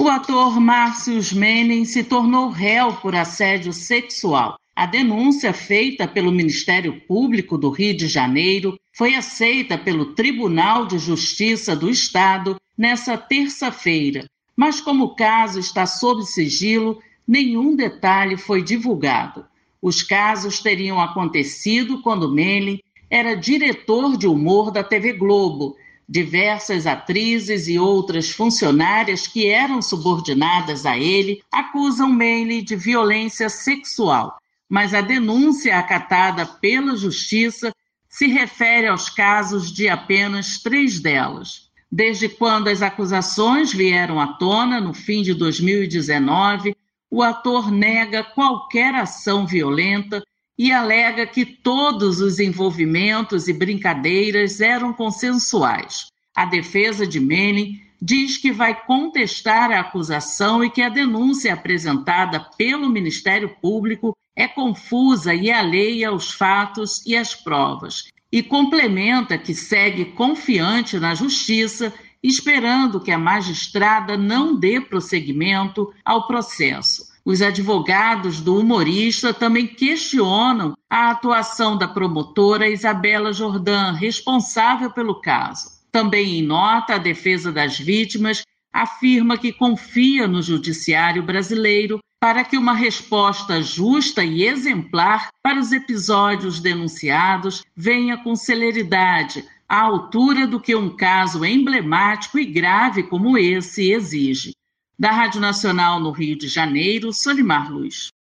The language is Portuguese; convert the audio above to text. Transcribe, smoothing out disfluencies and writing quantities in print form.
ator Márcio Menem se tornou réu por assédio sexual. A denúncia feita pelo Ministério Público do Rio de Janeiro foi aceita pelo Tribunal de Justiça do Estado nesta terça-feira, mas como o caso está sob sigilo, nenhum detalhe foi divulgado. Os casos teriam acontecido quando Menem era diretor de humor da TV Globo. Diversas atrizes e outras funcionárias que eram subordinadas a ele acusam Menem de violência sexual, mas a denúncia acatada pela Justiça se refere aos casos de apenas 3 delas. Desde quando as acusações vieram à tona, no fim de 2019, o ator nega qualquer ação violenta e alega que todos os envolvimentos e brincadeiras eram consensuais. A defesa de Menem diz que vai contestar a acusação e que a denúncia apresentada pelo Ministério Público é confusa e alheia aos fatos e às provas. E complementa que segue confiante na Justiça, esperando que a magistrada não dê prosseguimento ao processo. Os advogados do humorista também questionam a atuação da promotora Isabela Jordan, responsável pelo caso. Também em nota, a defesa das vítimas afirma que confia no judiciário brasileiro para que uma resposta justa e exemplar para os episódios denunciados venha com celeridade, à altura do que um caso emblemático e grave como esse exige. Da Rádio Nacional no Rio de Janeiro, Solimar Luz.